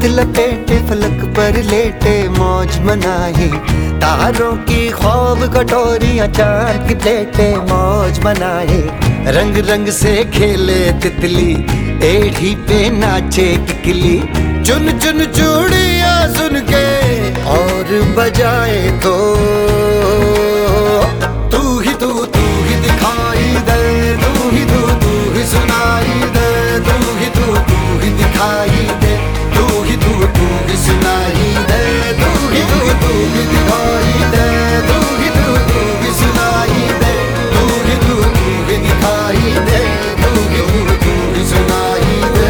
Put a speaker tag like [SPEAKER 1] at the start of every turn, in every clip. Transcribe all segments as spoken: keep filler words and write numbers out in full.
[SPEAKER 1] लपेटे फलक पर लेटे मौज मनाए, तारों की ख्वाब कटोरियां चांद की प्लेटे मौज मनाए। रंग रंग से खेले तितली, एड़ी पे नाचे किकली, चुन चुन चूड़ियां सुन के और बजाए तो तू ही तू तू ही दिखाई दे, तू ही तू तू ही सुनाई दे, तू ही तू तू ही दिखाई दे, तू ही तू तू ही सुनाई दे, तू ही तू तू ही दिखाई दे, तू ही तू तू ही सुनाई दे, तू ही तू तू ही दिखाई दे, तू ही तू तू ही सुनाई दे।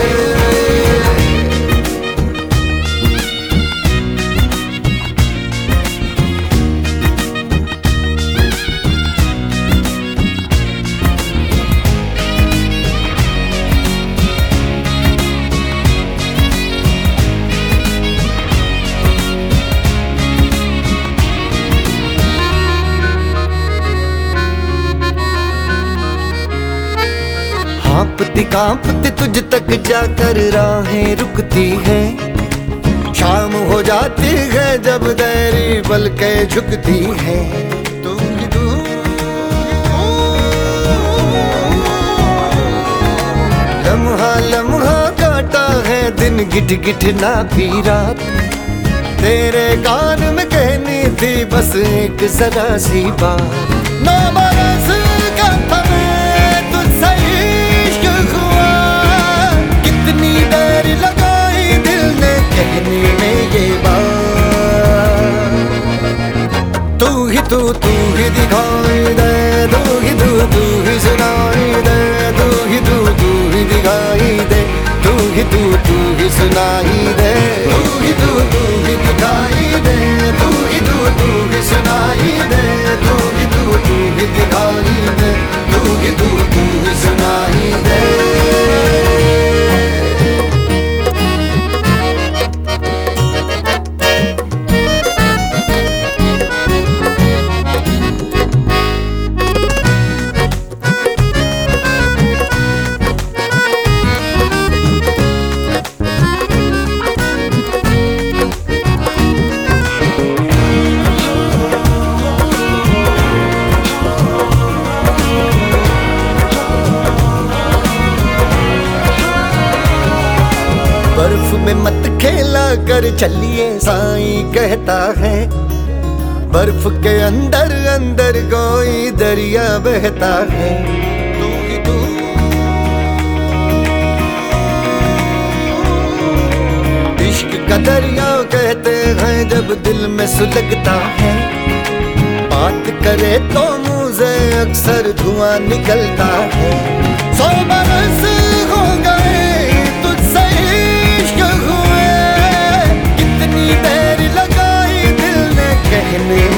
[SPEAKER 1] कांपती कांपती तुझ तक जाकर राहें रुकती है, शाम हो जाती है जब देरी पलकें झुकती है। तू ही तू लम्हा लम्हा काटा है दिन, गिठ गिठ ना पी रात, तेरे कान में कहनी थी बस एक जरा सी बात। नौ बरस का था मैं तुझसे कहने में ये बात, तू ही तू तू ही दिखाई दे, तू ही तू तू ही सुनाई दे, तू ही तू तू ही दिखाई दे, तू ही तू तू ही सुनाई दे, तू ही तू तू ही दिखाई दे, तू ही तू तू ही सुनाई दे, तू ही तू तू ही दिखाई दे, तू ही तू तू ही सुनाई दे। बर्फ में मत खेला कर चलिए साईं कहता है, बर्फ के अंदर अंदर कोई दरिया बहता है। तू ही तू इश्क का दरिया कहते हैं जब दिल में सुलगता है, बात करे तो मुंह से अक्सर धुआं निकलता है। सौ बरस हो गए तुझसे इश्क हुए, कितनी देर लगाई दिल ने कहने